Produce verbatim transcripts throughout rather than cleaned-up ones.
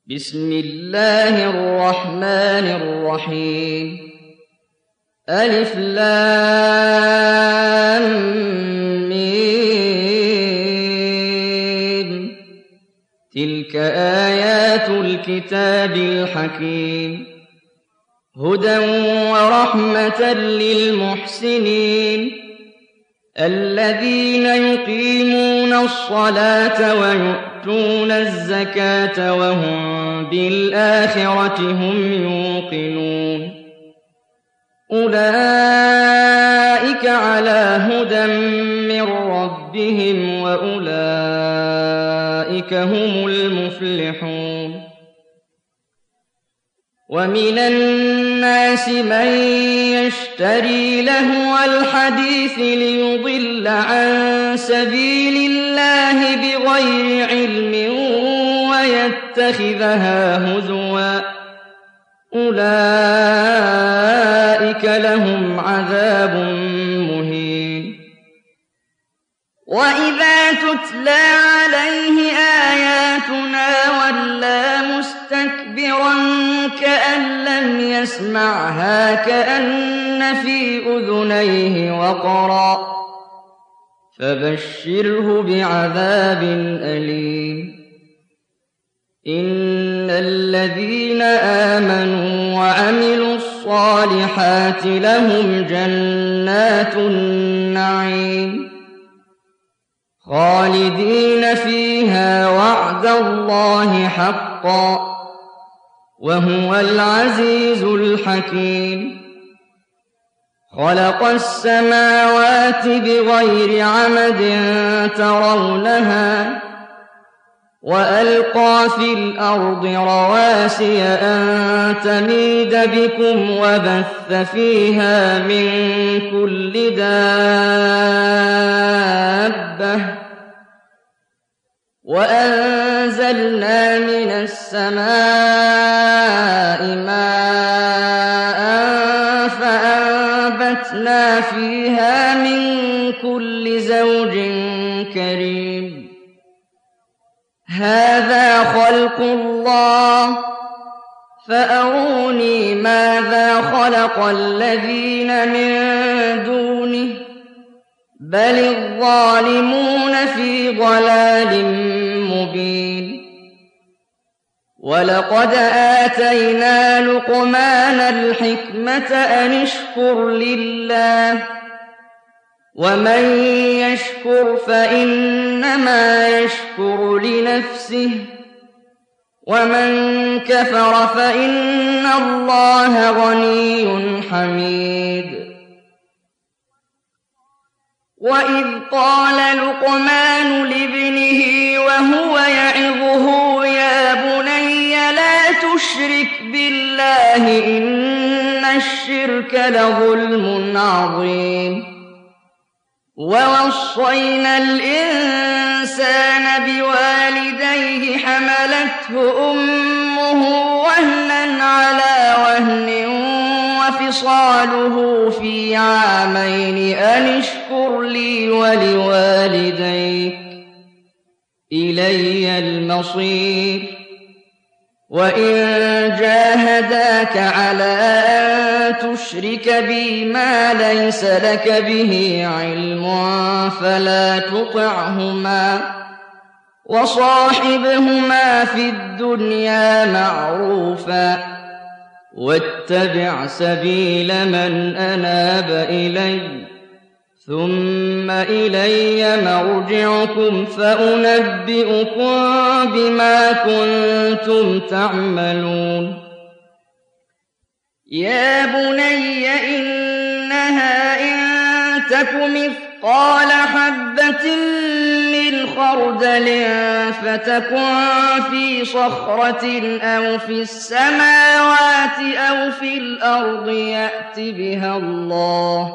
بسم الله الرحمن الرحيم ألف لام ميم تلك آيات الكتاب الحكيم هدى ورحمة للمحسنين الذين يقيمون الصلاة ويؤتون الزكاة وهم بالآخرة هم يوقنون أولئك على هدى من ربهم وأولئك هم المفلحون ومن الناس من يشتري لهو الحديث ليضل عن سبيل الله بغير علم ويتخذها هزوا أولئك لهم عذاب مهين وإذا تتلى عليه آياتنا ولى مستكبرا كأن لم يسمعها كأن في أذنيه وقرا فبشره بعذاب أليم إن الذين آمنوا وعملوا الصالحات لهم جنات النعيم خالدين فيها وعد الله حقا وهو العزيز الحكيم خلق السماوات بغير عمد ترونها وألقى في الأرض رواسي أن تميد بكم وبث فيها من كل دابة وأنزلنا من السماء ماء فأنبتنا فيها من كل زوج كريم هذا خلق الله فأروني ماذا خلق الذين من دونه بل الظالمون في ضلال مبين ولقد آتينا لقمان الحكمة أن اشكر لله ومن يشكر فإنما يشكر لنفسه ومن كفر فإن الله غني حميد وإذ قال لقمان لابنه وهو يعظه يا بني لا تشرك بالله إن الشرك لظلم عظيم ووصينا الإنسان بوالديه حملته أمه وهنا على وهن وفصاله في عامين أن اشكر لي ولوالديك إلي المصير وإن جاهداك على أن تشرك بي ما ليس لك به علم فلا تطعهما وصاحبهما في الدنيا معروفا واتبع سبيل من أناب إلي ثم إلي مرجعكم فأنبئكم بما كنتم تعملون يا بني إنها إن تك مثقال حبة من خردل فتكن في صخرة أو في السماوات أو في الأرض يأت بها الله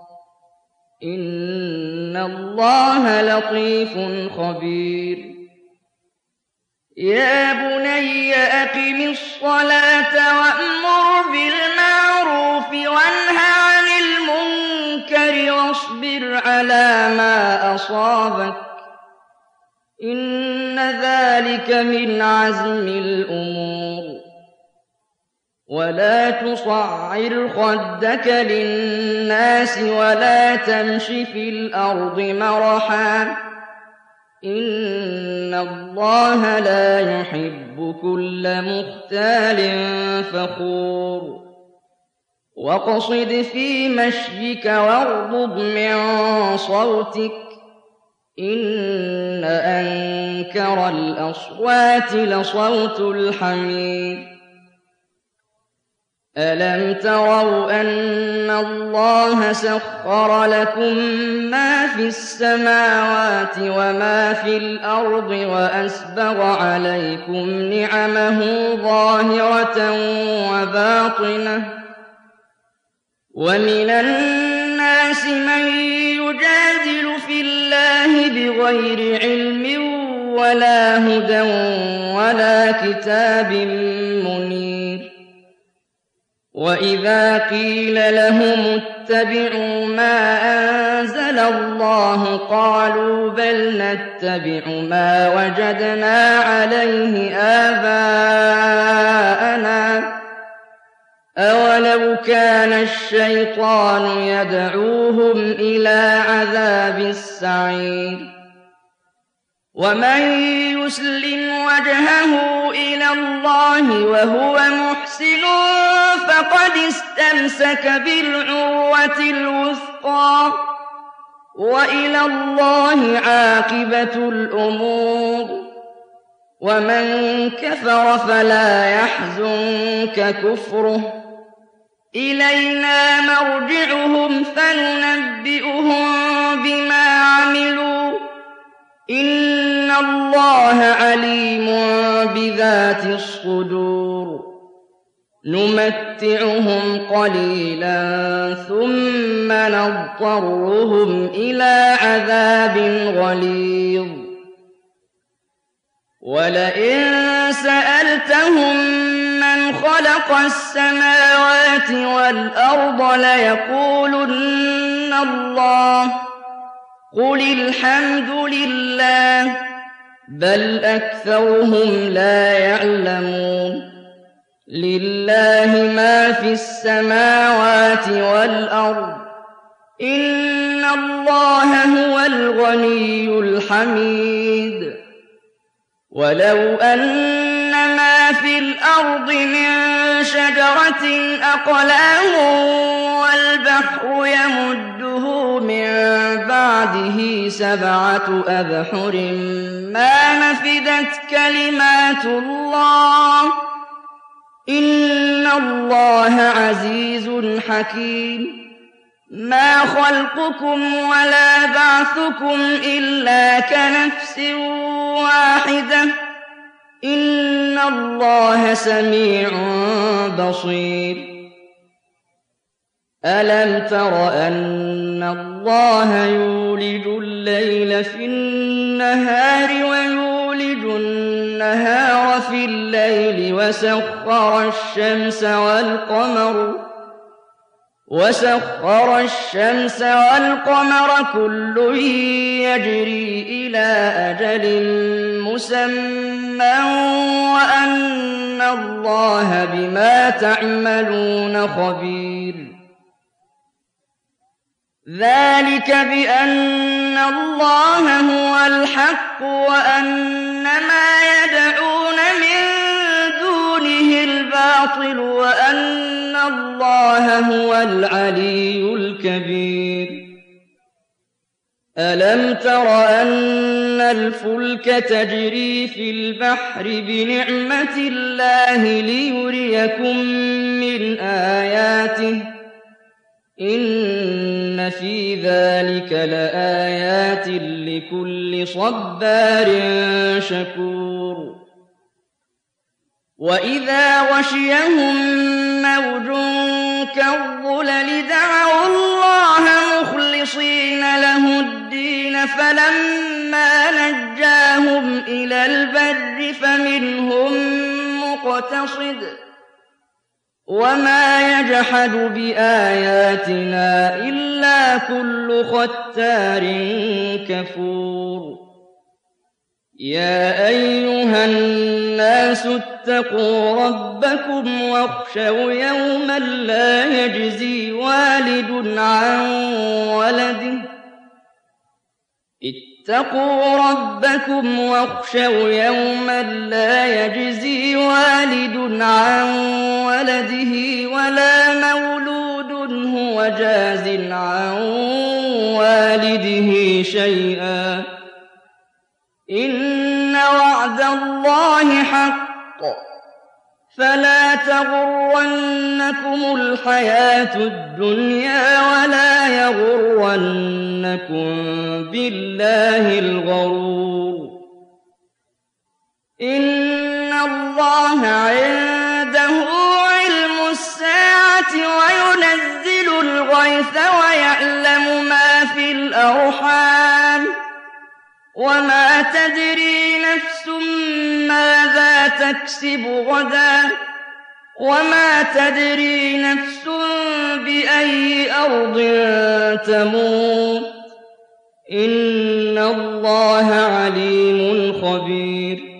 إن الله لطيف خبير يا بني أقم الصلاة وأمر بالمعروف وانه عن المنكر واصبر على ما أصابك إن ذلك ذلك من عزم الأمور. ولا تصعر خدك للناس ولا تمش في الأرض مرحا إن الله لا يحب كل مختال فخور. واقصد في مشيك واغضض من صوتك إن أنكر الأصوات لصوت الحمير. ألم تروا أن الله سخر لكم ما في السماوات وما في الأرض وأسبغ عليكم نعمه ظاهرة وباطنة ومن الناس من يجادل في الله بغير علم ولا هدى ولا كتاب منير. وإذا قيل لهم اتبعوا ما أنزل الله قالوا بل نتبع ما وجدنا عليه آباءنا أولو كان الشيطان يدعوهم إلى عذاب السعير. ومن يسلم وجهه إلى الله وهو محسن فقد استمسك بالعروة الوثقى وإلى الله عاقبة الأمور. ومن كفر فلا يحزنك كفره إلينا مرجعهم فننبئهم بما عملوا إن الله عليم بذات الصدور. نمتعهم قليلا ثم نضطرهم إلى عذاب غليظ. ولئن سألتهم من خلق السماوات والأرض ليقولن الله قل الحمد لله بل أكثرهم لا يعلمون. لله ما في السماوات والأرض إن الله هو الغني الحميد. ولو أن ما في الأرض من شجرة أقلام والبحر يمده من بعده سبعة أبحر ما نفدت كلمات الله إن الله عزيز حكيم. ما خلقكم ولا بعثكم إلا كنفس واحدة إن الله سميع بصير. ألم تر أن الله يولج الليل في النهار ويولج النهار في الليل وسخر الشمس والقمر وسخر الشمس والقمر كل يجري إلى أجل مسمى وأن الله بما تعملون خبير. ذلك بأن الله هو الحق وأن ما يدعون من دونه الباطل وأن الله هو العلي الكبير. ألم تر أن الفلك تجري في البحر بنعمة الله ليريكم من آياته إن في ذلك لآيات لكل صبار شكور. وإذا غشيهم موج كالظلل دعوا الله مخلصين له الدين فلما نجاهم إلى البر فمنهم مقتصد وما يجحد بآياتنا إلا كل ختار كفور. يَا أَيُّهَا النَّاسُ اتَّقُوا رَبَّكُمْ وَاخْشَوْا يَوْمًا لَّا يَجْزِي وَالِدٌ عَن وَلَدِهِ اتقوا ربكم واخشوا يوما لا يجزي والد عن ولده ولا مولود هو جاز عن والده شيئا إن وعد الله حق فلا تغرنكم الحياة الدنيا ولا يغرنكم بالله الغرور إن الله عنده علم الساعة وينزل الغيث ويعلم ما في الأرحام وما تدري نفس ماذا تكسب غدا وما تدري نفس بأي أرض تموت إن الله عليم خبير